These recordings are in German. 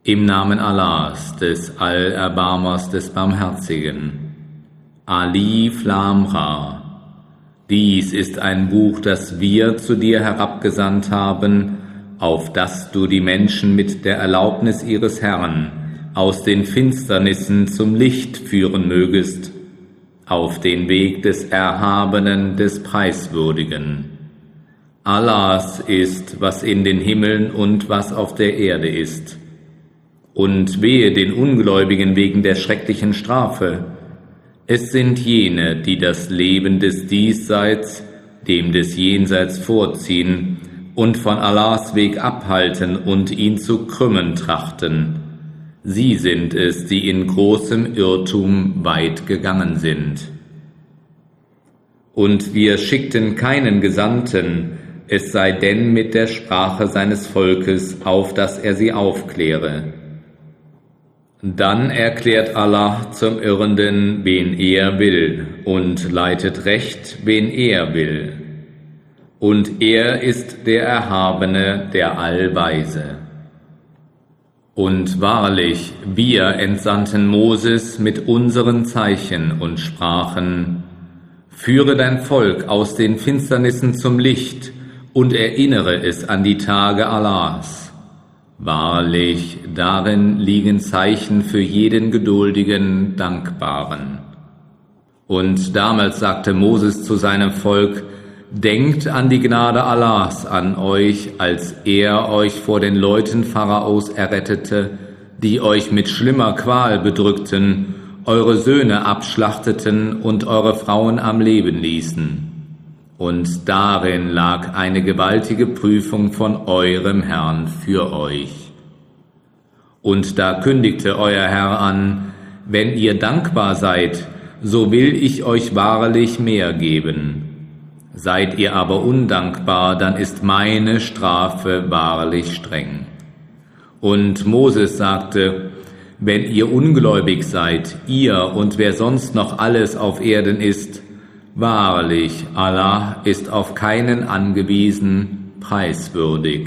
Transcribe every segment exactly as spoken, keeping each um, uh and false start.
Im Namen Allahs, des Allerbarmers, des Barmherzigen. Alif Lam Ra. Dies ist ein Buch, das wir zu dir herabgesandt haben, auf das du die Menschen mit der Erlaubnis ihres Herrn aus den Finsternissen zum Licht führen mögest, auf den Weg des Erhabenen, des Preiswürdigen. Allahs ist, was in den Himmeln und was auf der Erde ist. Und wehe den Ungläubigen wegen der schrecklichen Strafe. Es sind jene, die das Leben des Diesseits dem des Jenseits vorziehen und von Allahs Weg abhalten und ihn zu krümmen trachten. Sie sind es, die in großem Irrtum weit gegangen sind. Und wir schickten keinen Gesandten, es sei denn mit der Sprache seines Volkes, auf dass er sie aufkläre. Dann erklärt Allah zum Irrenden, wen er will, und leitet recht, wen er will. Und er ist der Erhabene, der Allweise. Und wahrlich, wir entsandten Moses mit unseren Zeichen und sprachen: Führe dein Volk aus den Finsternissen zum Licht und erinnere es an die Tage Allahs. Wahrlich, darin liegen Zeichen für jeden geduldigen, Dankbaren. Und damals sagte Moses zu seinem Volk: Denkt an die Gnade Allahs an euch, als er euch vor den Leuten Pharaos errettete, die euch mit schlimmer Qual bedrückten, eure Söhne abschlachteten und eure Frauen am Leben ließen. Und darin lag eine gewaltige Prüfung von eurem Herrn für euch. Und da kündigte euer Herr an: Wenn ihr dankbar seid, so will ich euch wahrlich mehr geben. Seid ihr aber undankbar, dann ist meine Strafe wahrlich streng. Und Moses sagte: Wenn ihr ungläubig seid, ihr und wer sonst noch alles auf Erden ist, wahrlich, Allah ist auf keinen angewiesen, preiswürdig.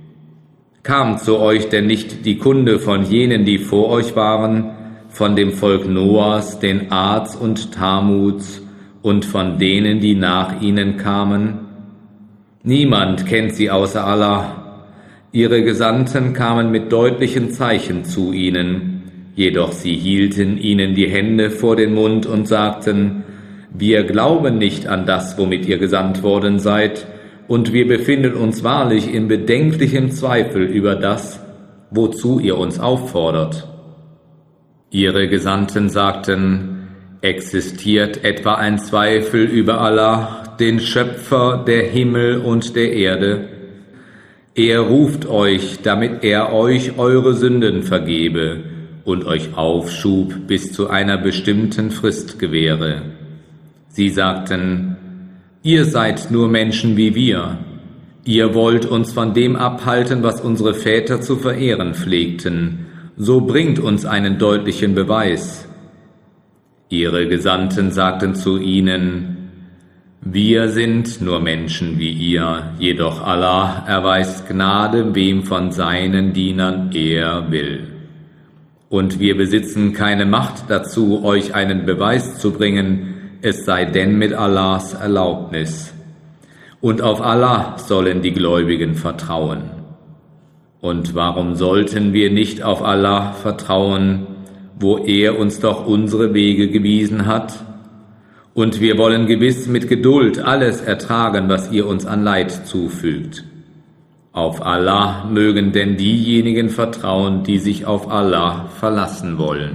Kam zu euch denn nicht die Kunde von jenen, die vor euch waren, von dem Volk Noahs, den Ads und Tamuds, und von denen, die nach ihnen kamen? Niemand kennt sie außer Allah. Ihre Gesandten kamen mit deutlichen Zeichen zu ihnen, jedoch sie hielten ihnen die Hände vor den Mund und sagten: Wir glauben nicht an das, womit ihr gesandt worden seid, und wir befinden uns wahrlich in bedenklichem Zweifel über das, wozu ihr uns auffordert. Ihre Gesandten sagten: Existiert etwa ein Zweifel über Allah, den Schöpfer der Himmel und der Erde? Er ruft euch, damit er euch eure Sünden vergebe und euch Aufschub bis zu einer bestimmten Frist gewähre. Sie sagten: Ihr seid nur Menschen wie wir. Ihr wollt uns von dem abhalten, was unsere Väter zu verehren pflegten. So bringt uns einen deutlichen Beweis. Ihre Gesandten sagten zu ihnen: Wir sind nur Menschen wie ihr, jedoch Allah erweist Gnade, wem von seinen Dienern er will. Und wir besitzen keine Macht dazu, euch einen Beweis zu bringen, es sei denn mit Allahs Erlaubnis. Und auf Allah sollen die Gläubigen vertrauen. Und warum sollten wir nicht auf Allah vertrauen, wo er uns doch unsere Wege gewiesen hat? Und wir wollen gewiss mit Geduld alles ertragen, was ihr uns an Leid zufügt. Auf Allah mögen denn diejenigen vertrauen, die sich auf Allah verlassen wollen.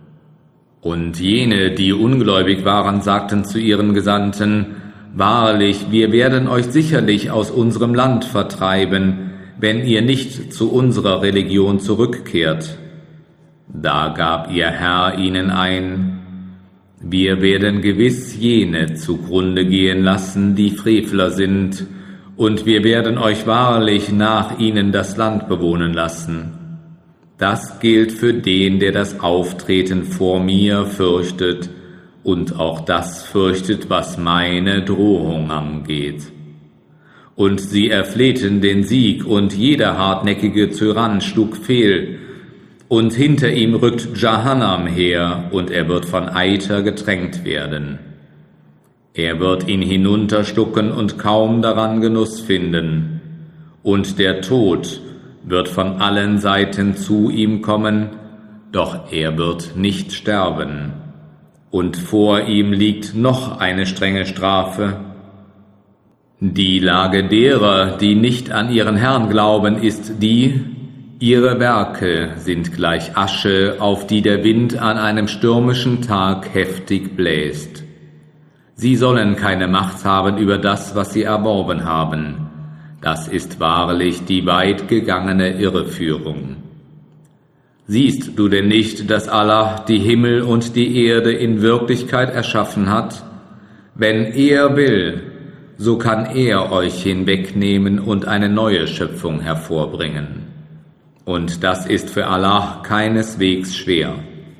Und jene, die ungläubig waren, sagten zu ihren Gesandten: Wahrlich, wir werden euch sicherlich aus unserem Land vertreiben, wenn ihr nicht zu unserer Religion zurückkehrt. Da gab ihr Herr ihnen ein: Wir werden gewiss jene zugrunde gehen lassen, die Frevler sind, und wir werden euch wahrlich nach ihnen das Land bewohnen lassen. Das gilt für den, der das Auftreten vor mir fürchtet und auch das fürchtet, was meine Drohung angeht. Und sie erflehten den Sieg, und jeder hartnäckige Tyrann schlug fehl. und hinter ihm rückt Jahannam her, und er wird von Eiter getränkt werden. Er wird ihn hinunterschlucken und kaum daran Genuss finden, und der Tod wird von allen Seiten zu ihm kommen, doch er wird nicht sterben. Und vor ihm liegt noch eine strenge Strafe. Die Lage derer, die nicht an ihren Herrn glauben, ist die: Ihre Werke sind gleich Asche, auf die der Wind an einem stürmischen Tag heftig bläst. Sie sollen keine Macht haben über das, was sie erworben haben. Das ist wahrlich die weit gegangene Irreführung. Siehst du denn nicht, dass Allah die Himmel und die Erde in Wirklichkeit erschaffen hat? Wenn er will, so kann er euch hinwegnehmen und eine neue Schöpfung hervorbringen. Und das ist für Allah keineswegs schwer.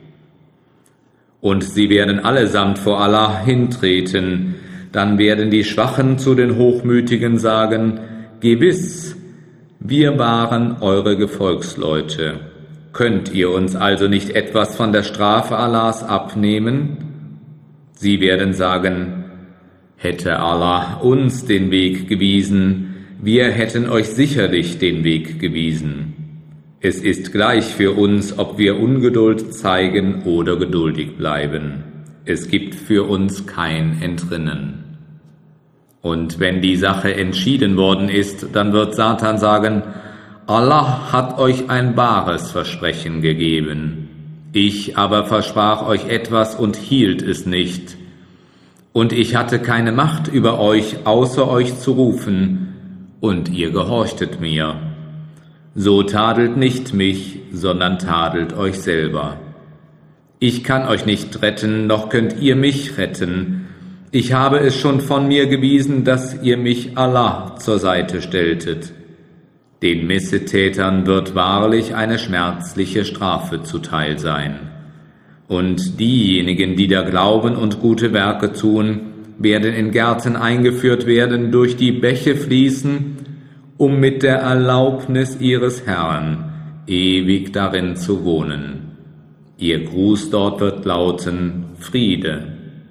Und sie werden allesamt vor Allah hintreten, dann werden die Schwachen zu den Hochmütigen sagen: Gewiss, wir waren eure Gefolgsleute. Könnt ihr uns also nicht etwas von der Strafe Allahs abnehmen? Sie werden sagen: Hätte Allah uns den Weg gewiesen, wir hätten euch sicherlich den Weg gewiesen. Es ist gleich für uns, ob wir Ungeduld zeigen oder geduldig bleiben. Es gibt für uns kein Entrinnen. Und wenn die Sache entschieden worden ist, dann wird Satan sagen: Allah hat euch ein wahres Versprechen gegeben. Ich aber versprach euch etwas und hielt es nicht. Und ich hatte keine Macht über euch, außer euch zu rufen, und ihr gehorchtet mir. So tadelt nicht mich, sondern tadelt euch selber. Ich kann euch nicht retten, noch könnt ihr mich retten. Ich habe es schon von mir gewiesen, dass ihr mich Allah zur Seite stelltet. Den Missetätern wird wahrlich eine schmerzliche Strafe zuteil sein. Und diejenigen, die da glauben und gute Werke tun, werden in Gärten eingeführt werden, durch die Bäche fließen, um mit der Erlaubnis ihres Herrn ewig darin zu wohnen. Ihr Gruß dort wird lauten: Friede.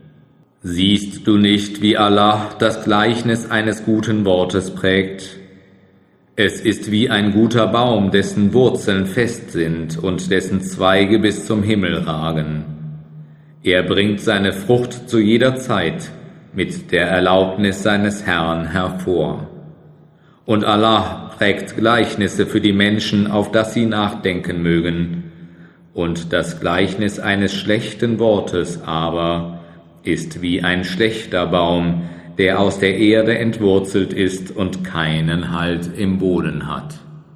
Siehst du nicht, wie Allah das Gleichnis eines guten Wortes prägt? Es ist wie ein guter Baum, dessen Wurzeln fest sind und dessen Zweige bis zum Himmel ragen. Er bringt seine Frucht zu jeder Zeit mit der Erlaubnis seines Herrn hervor. Und Allah prägt Gleichnisse für die Menschen, auf das sie nachdenken mögen. Und das Gleichnis eines schlechten Wortes aber ist wie ein schlechter Baum, der aus der Erde entwurzelt ist und keinen Halt im Boden hat.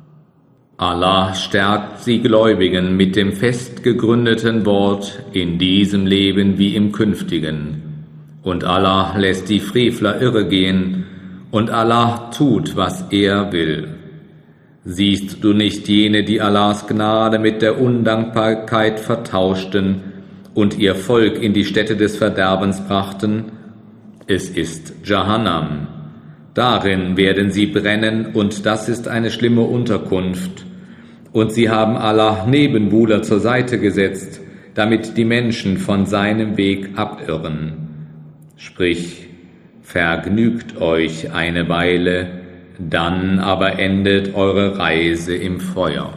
Allah stärkt die Gläubigen mit dem fest gegründeten Wort in diesem Leben wie im künftigen. Und Allah lässt die Frevler irregehen, und Allah tut, was er will. Siehst du nicht jene, die Allahs Gnade mit der Undankbarkeit vertauschten und ihr Volk in die Stätte des Verderbens brachten? Es ist Jahannam. Darin werden sie brennen, und das ist eine schlimme Unterkunft. Und sie haben Allah Nebenbuhler zur Seite gesetzt, damit die Menschen von seinem Weg abirren. Sprich: Vergnügt euch eine Weile, dann aber endet eure Reise im Feuer.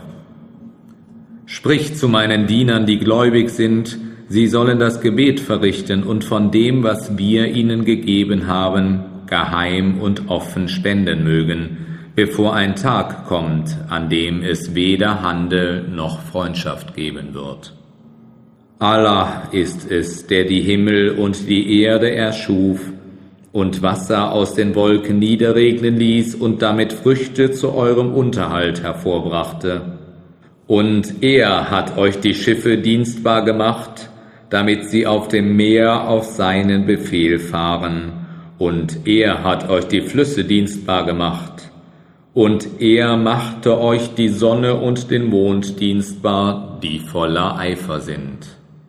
Sprich zu meinen Dienern, die gläubig sind, sie sollen das Gebet verrichten und von dem, was wir ihnen gegeben haben, geheim und offen spenden mögen, bevor ein Tag kommt, an dem es weder Handel noch Freundschaft geben wird. Allah ist es, der die Himmel und die Erde erschuf und Wasser aus den Wolken niederregnen ließ und damit Früchte zu eurem Unterhalt hervorbrachte. Und er hat euch die Schiffe dienstbar gemacht, damit sie auf dem Meer auf seinen Befehl fahren. Und er hat euch die Flüsse dienstbar gemacht. Und er machte euch die Sonne und den Mond dienstbar, die voller Eifer sind.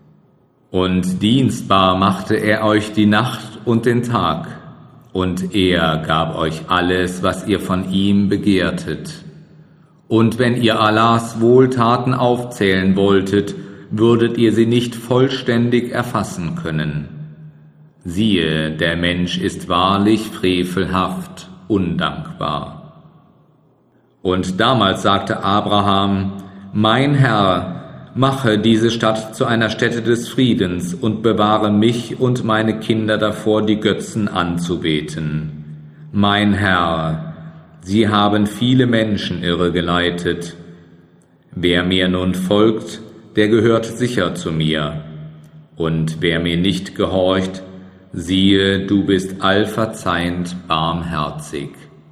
Und dienstbar machte er euch die Nacht und den Tag, und er gab euch alles, was ihr von ihm begehrtet. Und wenn ihr Allahs Wohltaten aufzählen wolltet, würdet ihr sie nicht vollständig erfassen können. Siehe, der Mensch ist wahrlich frevelhaft, undankbar. Und damals sagte Abraham: Mein Herr, mache diese Stadt zu einer Stätte des Friedens und bewahre mich und meine Kinder davor, die Götzen anzubeten. Mein Herr, sie haben viele Menschen irregeleitet. Wer mir nun folgt, der gehört sicher zu mir. Und wer mir nicht gehorcht, siehe, du bist allverzeihend barmherzig.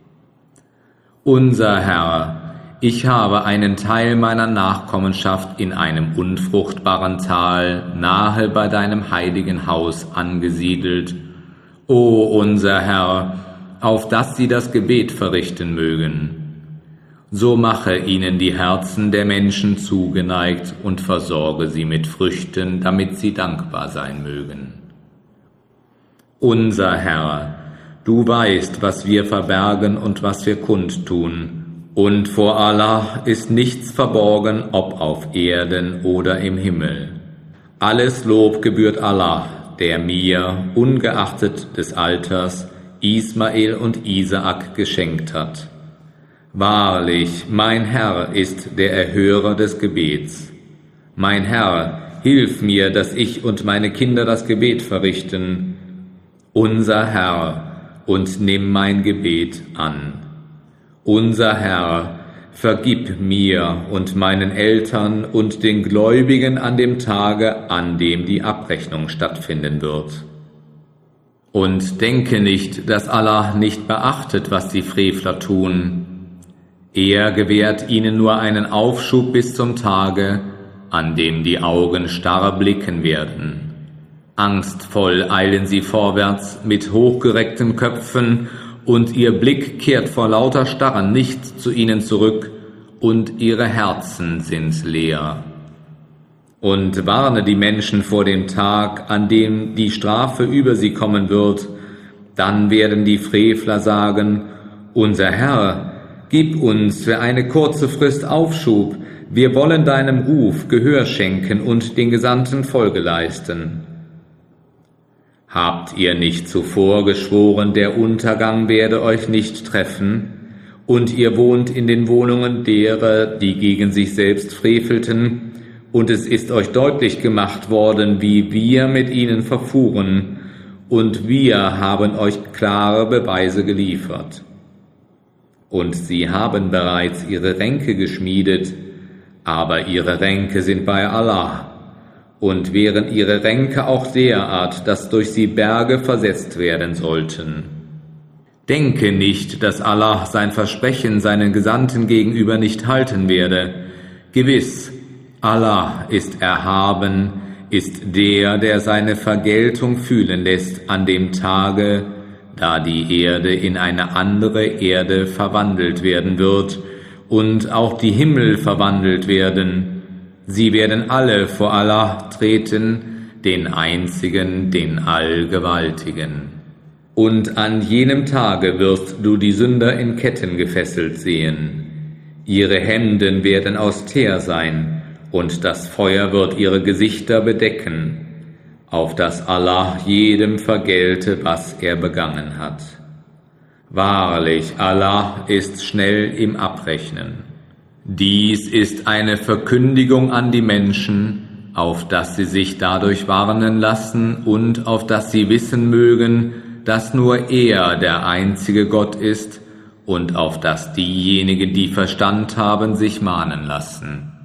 Unser Herr, ich habe einen Teil meiner Nachkommenschaft in einem unfruchtbaren Tal nahe bei deinem heiligen Haus angesiedelt. O unser Herr, auf dass sie das Gebet verrichten mögen. So mache ihnen die Herzen der Menschen zugeneigt und versorge sie mit Früchten, damit sie dankbar sein mögen. Unser Herr, du weißt, was wir verbergen und was wir kundtun. Und vor Allah ist nichts verborgen, ob auf Erden oder im Himmel. Alles Lob gebührt Allah, der mir, ungeachtet des Alters, Ismael und Isaak geschenkt hat. Wahrlich, mein Herr ist der Erhörer des Gebets. Mein Herr, hilf mir, dass ich und meine Kinder das Gebet verrichten. Unser Herr, und nimm mein Gebet an. Unser Herr, vergib mir und meinen Eltern und den Gläubigen an dem Tage, an dem die Abrechnung stattfinden wird. Und denke nicht, dass Allah nicht beachtet, was die Frevler tun. Er gewährt ihnen nur einen Aufschub bis zum Tage, an dem die Augen starr blicken werden. Angstvoll eilen sie vorwärts mit hochgereckten Köpfen, und ihr Blick kehrt vor lauter Starren nicht zu ihnen zurück, und ihre Herzen sind leer. Und warne die Menschen vor dem Tag, an dem die Strafe über sie kommen wird. Dann werden die Frevler sagen: Unser Herr, gib uns für eine kurze Frist Aufschub, wir wollen deinem Ruf Gehör schenken und den Gesandten Folge leisten. Habt ihr nicht zuvor geschworen, der Untergang werde euch nicht treffen, und ihr wohnt in den Wohnungen derer, die gegen sich selbst frevelten, und es ist euch deutlich gemacht worden, wie wir mit ihnen verfuhren, und wir haben euch klare Beweise geliefert. Und sie haben bereits ihre Ränke geschmiedet, aber ihre Ränke sind bei Allah. Und wären ihre Ränke auch derart, dass durch sie Berge versetzt werden sollten. Denke nicht, dass Allah sein Versprechen seinen Gesandten gegenüber nicht halten werde. Gewiss, Allah ist erhaben, ist der, der seine Vergeltung fühlen lässt an dem Tage, da die Erde in eine andere Erde verwandelt werden wird und auch die Himmel verwandelt werden. Sie werden alle vor Allah treten, den Einzigen, den Allgewaltigen. Und an jenem Tage wirst du die Sünder in Ketten gefesselt sehen. Ihre Hemden werden aus Teer sein, und das Feuer wird ihre Gesichter bedecken, auf dass Allah jedem vergelte, was er begangen hat. Wahrlich, Allah ist schnell im Abrechnen. Dies ist eine Verkündigung an die Menschen, auf dass sie sich dadurch warnen lassen und auf dass sie wissen mögen, dass nur er der einzige Gott ist, und auf dass diejenigen, die Verstand haben, sich mahnen lassen.